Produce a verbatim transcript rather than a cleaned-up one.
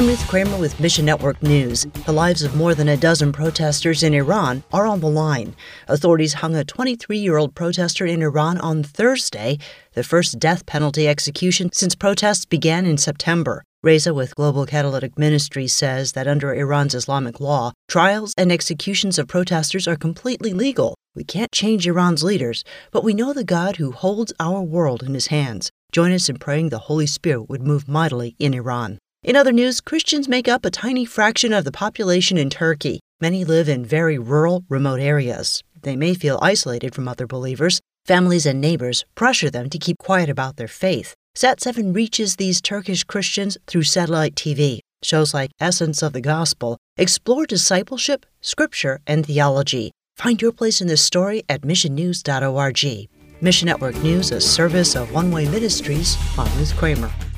I'm Ruth Kramer with Mission Network News. The lives of more than a dozen protesters in Iran are on the line. Authorities hung a twenty-three-year-old protester in Iran on Thursday, the first death penalty execution since protests began in September. Reza with Global Catalytic Ministries says that under Iran's Islamic law, trials and executions of protesters are completely legal. We can't change Iran's leaders, but we know the God who holds our world in his hands. Join us in praying the Holy Spirit would move mightily in Iran. In other news, Christians make up a tiny fraction of the population in Turkey. Many live in very rural, remote areas. They may feel isolated from other believers. Families and neighbors pressure them to keep quiet about their faith. Sat seven reaches these Turkish Christians through satellite T V. Shows like Essence of the Gospel explore discipleship, scripture, and theology. Find your place in this story at mission news dot org. Mission Network News, a service of One Way Ministries. I'm Ruth Kramer.